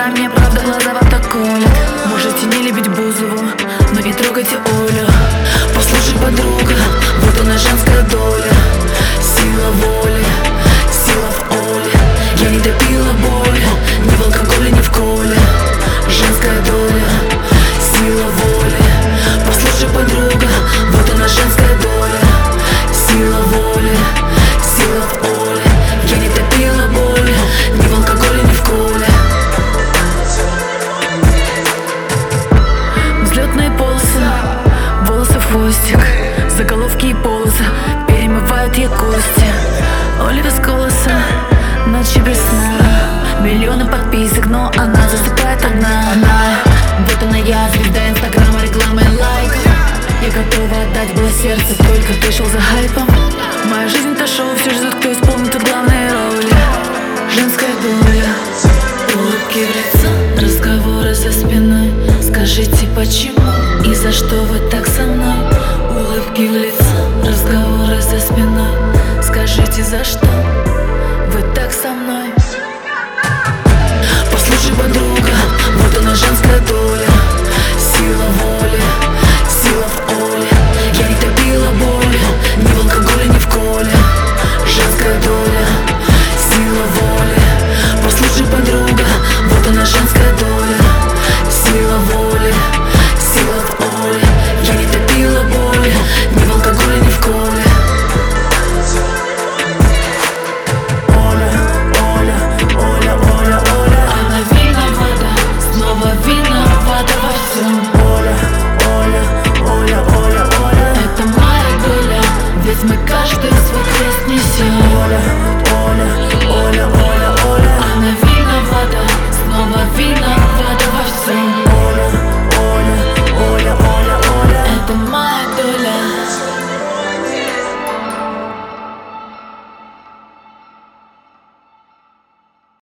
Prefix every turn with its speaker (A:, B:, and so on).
A: глаза, мне правда глаза вам так колят. Можете не любить Бузову, но не трогайте Олю. Послушай, подруга, вот она женская доля. Сила воли, сила в Оле. Я не допила боль, ни в алкоголе, ни в коле. Женская доля, сила воли. Послушай, подруга, вот она женская доля. Сила воли, сила в Оле. Я не допила боль, ни в алкоголе, ни в коле. Взлетные полосы, волосы в хвостик, заголовки и полосы перемывают ей кости. Оля без голоса, ночи без сна, миллионы подписок, но она засыпает одна. Вот она я, звезда инстаграма, реклама и лайк. Я готова отдать было сердце, только ты шел за хайпом. Моя жизнь это шоу, все ждут, кто исполнит тут главные роли. Женская доля, улыбки в лицо, разговоры за спиной. Скажите, почему и за что вы так со мной? Улыбки в лицо, разговоры за спиной. Скажите, за что вы так со мной?